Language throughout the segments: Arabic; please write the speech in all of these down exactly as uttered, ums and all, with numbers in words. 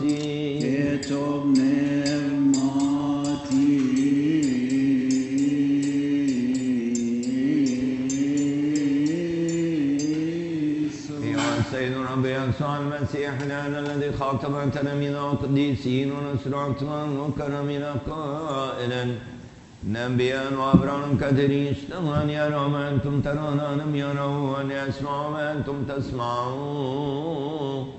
راسي كتب نعمتي سيد ربي يسوع المسيح لنا الذي خاطب تلاميذه القديسين ونصرتهم وكرمنا قائلا نبيا وأبرارا كثيرين اشتهوا أن يروا ما أنتم ترون ولم يروا وأن يسمعوا ما أنتم تسمعون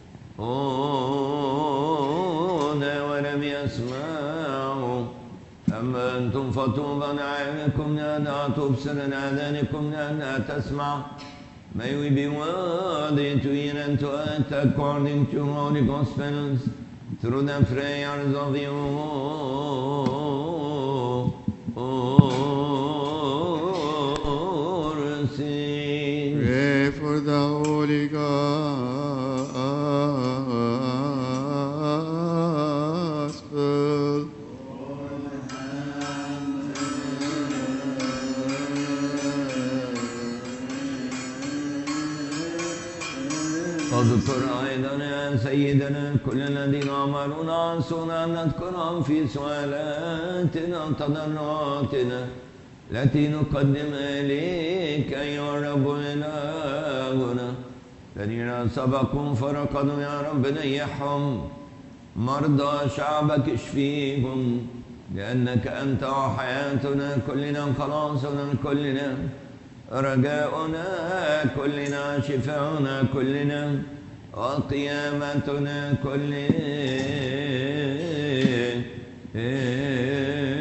ولم يسمعوا أما أنتم فطوبى لأعينكم لأنها تبصر لآذانكم لأنها تسمع. May we be worthy to hear and to act according to Holy Gospels through the prayers of you. Pray for the Holy Gospel. اذكر أيضا يا سيدنا كل الذين عملوا عصونا أن نذكرهم في سؤالاتنا وتضرعاتنا التي نقدم إليك أيها الرب إلهنا. الذين سبقوا فرقدوا يا رب نيحهم، مرضى شعبك اشفيهم، لأنك أنت حياتنا كلنا خلاصنا كلنا رجاؤنا كلنا شفاؤنا كلنا وقيامتنا كلنا.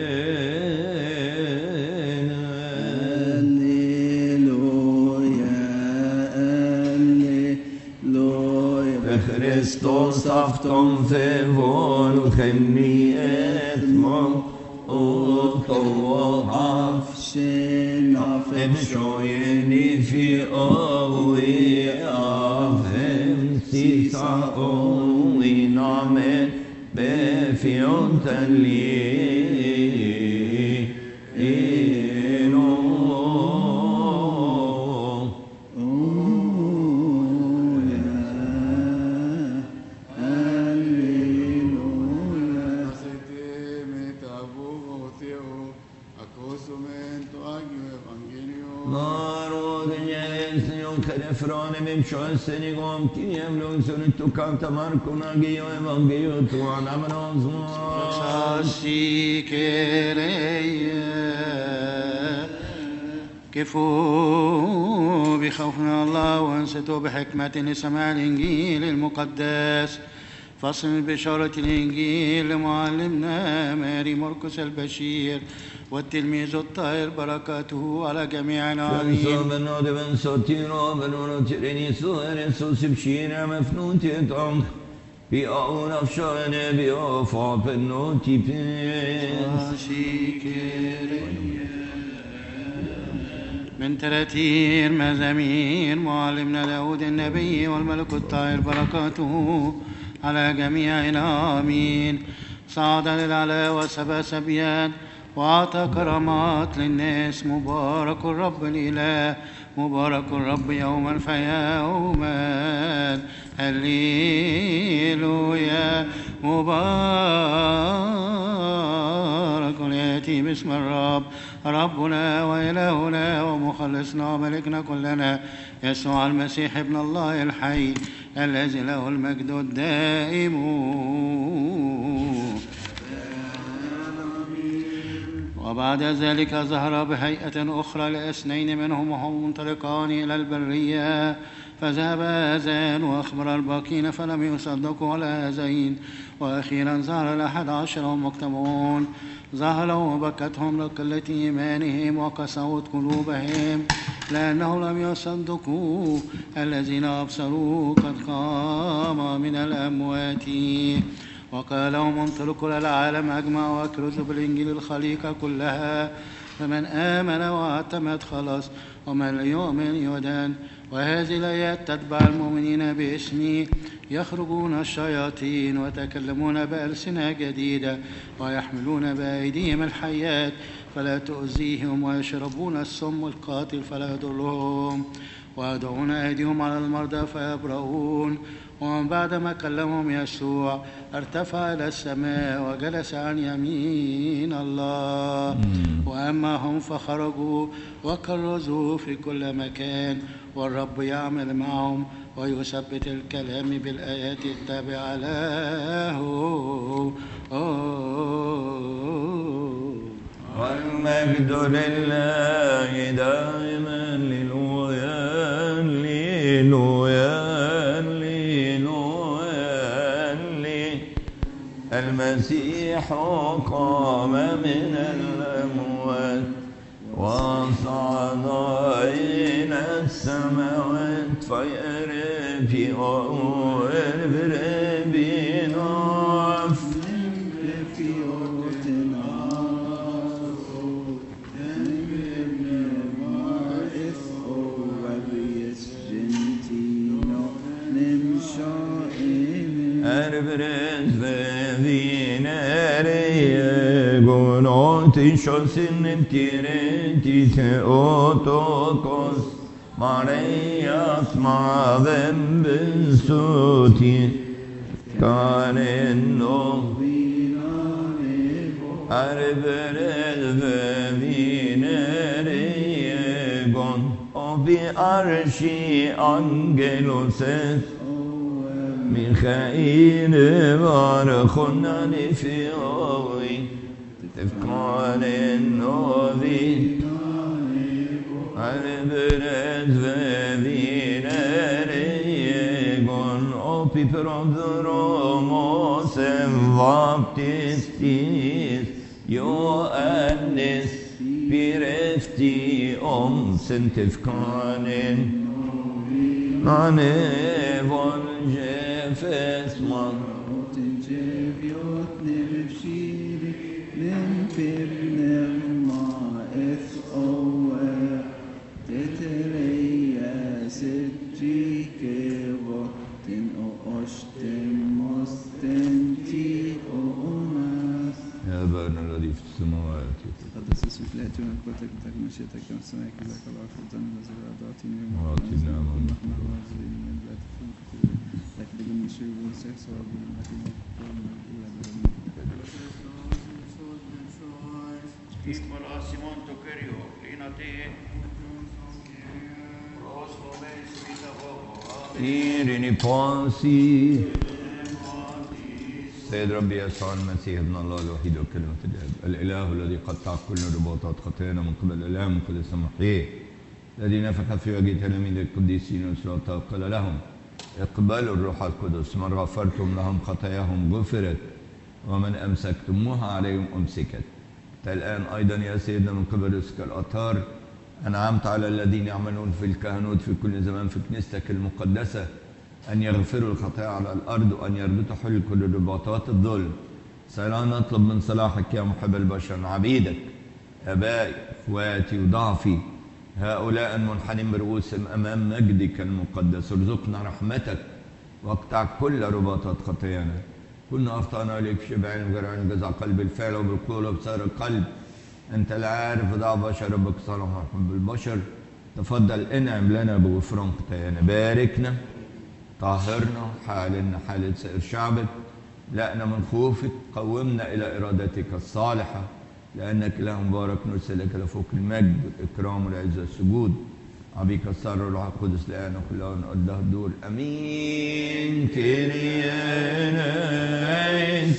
Kristus afton för vår hemlighet och och havsen afshojen i fi av hem sisa och i namnet befionten li Sjösen igång till jämlung så du tog kanta markorna ge och evangeliet och namn oss كفوا بخوفنا الله وانصتوا بحكمة لسماع الإنجيل المقدس. فصل بشارة الإنجيل لمعلمنا ماري مرقس البشير والتلميذ الطاهر بركاته على جميعنا آمين. من تراتير مزامير معلمنا داود النبي والملك الطاهر بركاته على جميعنا آمين. صعد للعلا وسبى سبيان وأعطى كرامات للناس. مبارك الرب الإله، مبارك الرب يوما فيوما. هللويا. مبارك يأتي باسم الرب ربنا وإلهنا ومخلصنا وملكنا كلنا يسوع المسيح ابن الله الحي الذي له المجد الدائم. وبعد ذلك ظهر بهيئة أخرى لاثنين منهم وهم منطلقان إلى البرية، فذهب هذان وأخبر الباقين فلم يصدقوا على هذين. وأخيرا ظهر الأحد عشر وهم مجتمعون، ظهروا وبكتهم لقلة إيمانهم وقسوت قلوبهم لأنهم لم يصدقوا الذين أبصروا قد قام من الأموات. وقال لهم انطلقوا للعالم أجمع واكرزوا بالإنجيل الخليقة كلها، فمن آمن واعتمد خلص ومن لا يؤمن يدان. وهذه الآيات تتبع المؤمنين باسمي، يخرجون الشياطين ويتكلمون بألسنة جديدة ويحملون بأيديهم الحيات فلا تؤذيهم، ويشربون السم القاتل فلا يضرهم، ويضعون أيديهم على المرضى فيبرؤون. ومن بعد ما كلمهم يسوع ارتفع إلى السماء وجلس عن يمين الله. وأما هم فخرجوا وكرزوا في كل مكان، والرب يعمل معهم ويثبت الكلام بالآيات التابعة له. والمجد لله دائما للويا للويا للويا. المسيح قام من الأموات وصعد إلى السماوات فيرى في أول بناف Shosin tirenti te otokos Marias mavem bensuti Kaneno Arvered vevineregon Obi arshi angelos Michael varchonani fioi تفكار النوبي البرد وفين ريقون أوبي برودروموس وابتستيس يوانس برفتي أم سنتفكار ناني والجفس من تقدس اسمك لا يأتي ملكوتك وتكن مشيئتك كما في السماء كذلك على الأرض. خبزنا الذي أعطينا اليوم وأعطنا من لكن بدون مشي ونسيح صواب من Irini Ponsi سيد ربي يسوع المسيح ابن الله الوحيد وكلمة الآب الإله الذي قطع كل رباطات خطايانا من قبل الإله من قبل سماحيه الذي نفخ في وجه تلاميذ القديسين وسلطة قال لهم اقبلوا الروح القدس من غفرتم لهم خطاياهم غفرت ومن أمسكتموها عليهم أمسكت. الآن أيضا يا سيدنا من قبل رزق الأطهار أنعمت على الذين يعملون في الكهنوت في كل زمان في كنيستك المقدسة أن يغفروا الخطايا على الأرض وأن يربطوا حل كل رباطات الظلم. سألنا نطلب من صلاحك يا محب البشر عبيدك أبائي إخواتي وضعفي هؤلاء المنحنين برؤوسهم أمام مجدك المقدس ارزقنا رحمتك واقطع كل رباطات خطايانا. كنا أخطأنا إليك في شبعين وجرعين جزع قلب الفعل وبالقول وبصار القلب. أنت لا عارف ضع بشر ربك صالح ومحب البشر. تفضل انعم لنا بغفران خطايانا. باركنا طهرنا حالنا حال سائر شعبك. لأنا من خوفك قومنا إلى إرادتك الصالحة لأنك إله مبارك نرسلك لفوق المجد والإكرام والعزة والسجود. عبيك السر والروح القدس لأنا كلها نقضيها الدور. أمين. كريانيس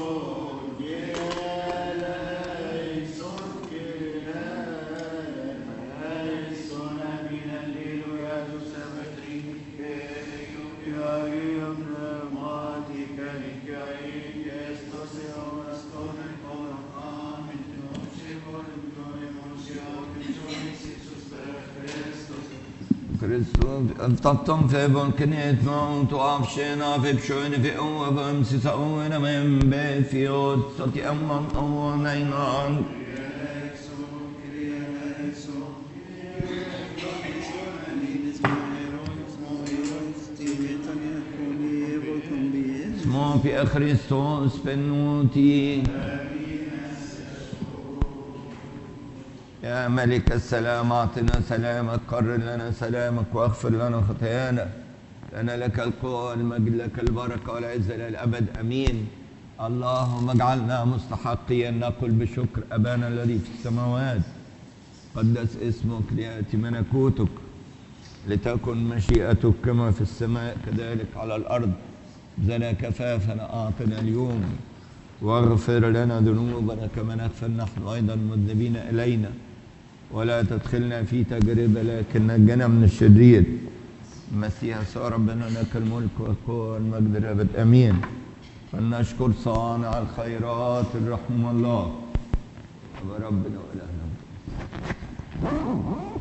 Tattım febon knet mount avşena feb şöne fe ovum sisa ovena men be fiot sati amman ovnaynan Smo fi Christos benuti يا ملك السلام أعطنا سلامك قرر لنا سلامك واغفر لنا خطايانا لنا لك القوة والمجد، لك البركة والعزة إلى الأبد، أمين. اللهم اجعلنا مستحقين نقول بشكر أبانا الذي في السماوات، قدس اسمك، ليأتي ملكوتك، لتكن مشيئتك كما في السماء كذلك على الأرض. زنا كفافنا أعطنا اليوم، واغفر لنا ذنوبنا كما نغفر نحن أيضا المذنبين إلينا، ولا تدخلنا في تجربة لكن نجنا من الشرير. المسيح يسوع ربنا لك الملك والقوة والمجد الأبد، أمين. فلنشكر صانع الخيرات الرحمن الله وربنا وإلهنا.